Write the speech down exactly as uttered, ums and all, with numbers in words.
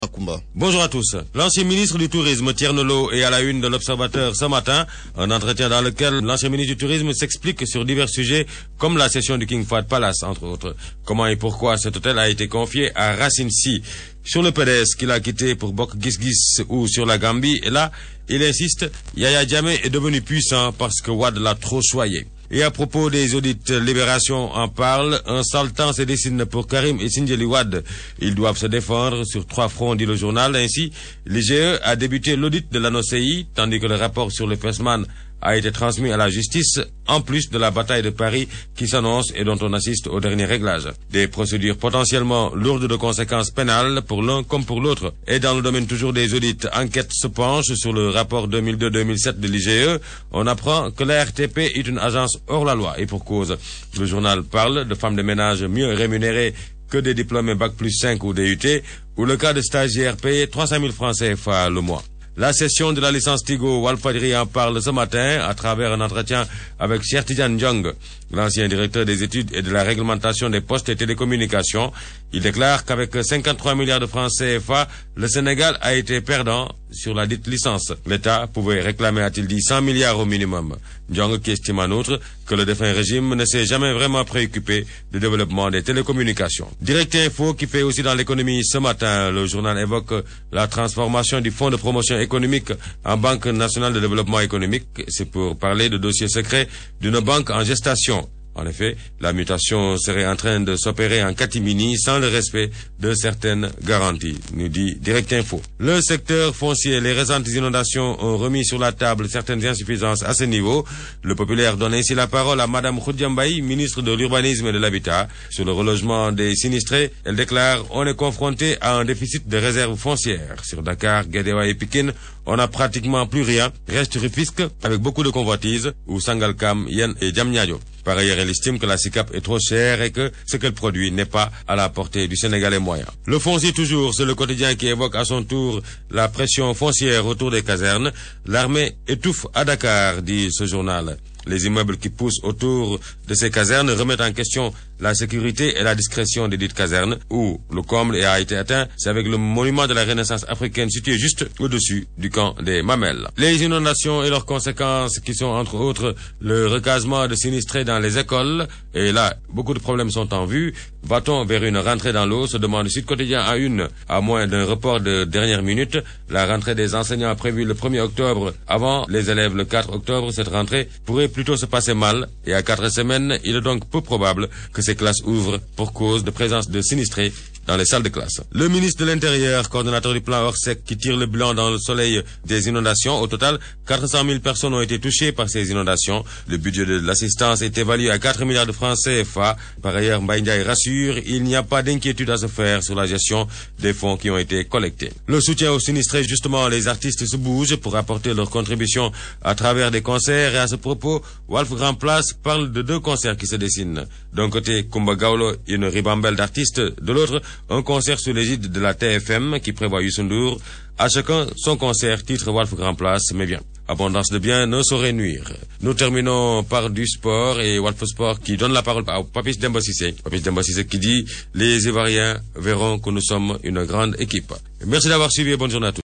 Bonjour à tous. L'ancien ministre du Tourisme, Thierno Lo, est à la une de l'Observateur ce matin. Un entretien dans lequel l'ancien ministre du Tourisme s'explique sur divers sujets, comme la cession du King Fahd Palace, entre autres. Comment et pourquoi cet hôtel a été confié à Racine Sy. Sur le P D S qu'il a quitté pour Bokk Gis Gis ou sur la Gambie, et là, il insiste, Yaya Jammeh est devenu puissant parce que Wade l'a trop choyé. Et à propos des audits, Libération en parle. Un sale temps se dessine pour Karim et Sindiély Wade. Ils doivent se défendre sur trois fronts, dit le journal. Ainsi, l'I G E a débuté l'audit de l'A N O C I, tandis que le rapport sur le Fesman a été transmis à la justice, en plus de la bataille de Paris qui s'annonce et dont on assiste au dernier réglage. Des procédures potentiellement lourdes de conséquences pénales pour l'un comme pour l'autre. Et dans le domaine toujours des audits, enquête se penche sur le rapport deux mille deux deux mille sept de l'I G E. On apprend que la R T P est une agence hors la loi et pour cause. Le journal parle de femmes de ménage mieux rémunérées que des diplômés bac plus cinq ou D U T, ou le cas de stagiaires payés trois cent mille francs C F A le mois. La cession de la licence Tigo, Walfadjri en parle ce matin à travers un entretien avec Cheikh Tidiane Diong, l'ancien directeur des études et de la réglementation des postes et télécommunications. Il déclare qu'avec cinquante-trois milliards de francs C F A, le Sénégal a été perdant sur la dite licence. L'État pouvait réclamer, a-t-il dit, cent milliards au minimum. Diong qui estime en outre que le défunt régime ne s'est jamais vraiment préoccupé du développement des télécommunications. Direct Info qui fait aussi dans l'économie ce matin, le journal évoque la transformation du Fonds de promotion économique en Banque nationale de développement économique. C'est pour parler de dossiers secrets d'une banque en gestation. En effet, la mutation serait en train de s'opérer en catimini sans le respect de certaines garanties, nous dit Direct Info. Le secteur foncier, les récentes inondations ont remis sur la table certaines insuffisances à ce niveau. Le Populaire donne ainsi la parole à Madame Khoudia Mbaye, ministre de l'Urbanisme et de l'Habitat. Sur le relogement des sinistrés, elle déclare « On est confronté à un déficit de réserves foncières. Sur Dakar, Guédiawaye et Pikine, on n'a pratiquement plus rien. Reste Rufisque avec beaucoup de convoitises, ou Sangalkam, Yen et Diamniadio. Par ailleurs, elle estime que la SICAP est trop chère et que ce qu'elle produit n'est pas à la portée du Sénégalais moyen. Le foncier toujours, c'est le quotidien qui évoque à son tour la pression foncière autour des casernes. L'armée étouffe à Dakar, dit ce journal. Les immeubles qui poussent autour de ces casernes remettent en question la sécurité et la discrétion des dites casernes, où le comble a été atteint, c'est avec le monument de la Renaissance africaine situé juste au-dessus du camp des Mamelles. Les inondations et leurs conséquences qui sont entre autres le recasement de sinistrés dans les écoles, et là, beaucoup de problèmes sont en vue. Va-t-on vers une rentrée dans l'eau, se demande Sud Quotidien à une, à moins d'un report de dernière minute. La rentrée des enseignants prévue le premier octobre, avant les élèves le quatre octobre, cette rentrée pourrait plutôt se passer mal, et à quatre semaines, il est donc peu probable que ces classes ouvrent pour cause de présence de sinistrés dans les salles de classe. Le ministre de l'Intérieur, coordonnateur du plan Orsec, qui tire le bilan dans le soleil des inondations. Au total, quatre cent mille personnes ont été touchées par ces inondations. Le budget de l'assistance est évalué à quatre milliards de francs C F A. Par ailleurs, Mbaye Ndiaye rassure, il n'y a pas d'inquiétude à se faire sur la gestion des fonds qui ont été collectés. Le soutien aux sinistrés, justement, les artistes se bougent pour apporter leur contribution à travers des concerts. Et à ce propos, Walf Grand Place parle de deux concerts qui se dessinent. D'un côté, Kumba Gawlo, une ribambelle d'artistes. De l'autre, un concert sous l'égide de la T F M qui prévoit Youssou Ndour. À chacun son concert, titre Walf Grand Place, mais bien. Abondance de biens ne saurait nuire. Nous terminons par du sport et Walf Sport qui donne la parole à Papis Demba Cissé. Papis Demba Cissé qui dit « Les Ivoiriens verront que nous sommes une grande équipe ». Merci d'avoir suivi et bonne journée à tous.